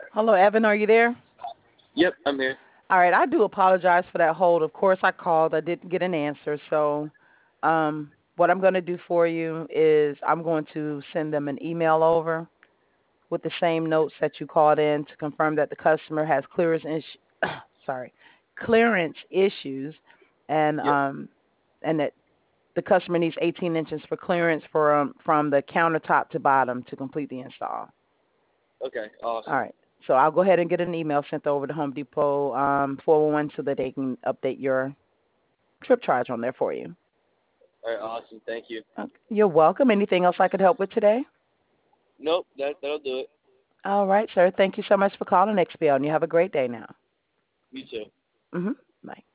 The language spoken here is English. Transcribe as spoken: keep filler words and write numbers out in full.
Hello, Evan. Are you there? Yep, I'm here. All right. I do apologize for that hold. Of course, I called. I didn't get an answer. So, um, what I'm going to do for you is I'm going to send them an email over with the same notes that you called in to confirm that the customer has clearance is- sorry clearance issues, and Yep. um, and that the customer needs eighteen inches for clearance from from the countertop to bottom to complete the install. Okay, All awesome. right. So I'll go ahead and get an email sent over to Home Depot um, four one one so that they can update your trip charge on there for you. All right, awesome. Thank you. Okay. You're welcome. Anything else I could help with today? Nope, that that'll do it. All right, sir. Thank you so much for calling X P L, and you have a great day now. You too. Mm-hmm. Bye.